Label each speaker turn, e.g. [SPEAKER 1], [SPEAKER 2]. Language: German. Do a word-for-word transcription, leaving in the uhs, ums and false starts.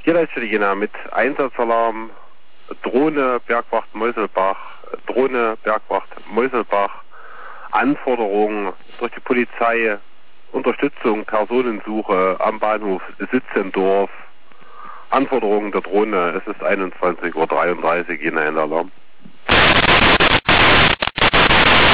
[SPEAKER 1] Hier ist die Jena mit Einsatzalarm, Drohne, Bergwacht Meuselbach, Drohne, Bergwacht Meuselbach, Anforderungen durch die Polizei, Unterstützung, Personensuche am Bahnhof Sitzendorf, Anforderungen der Drohne, es ist einundzwanzig Uhr dreiunddreißig, Jena in Alarm.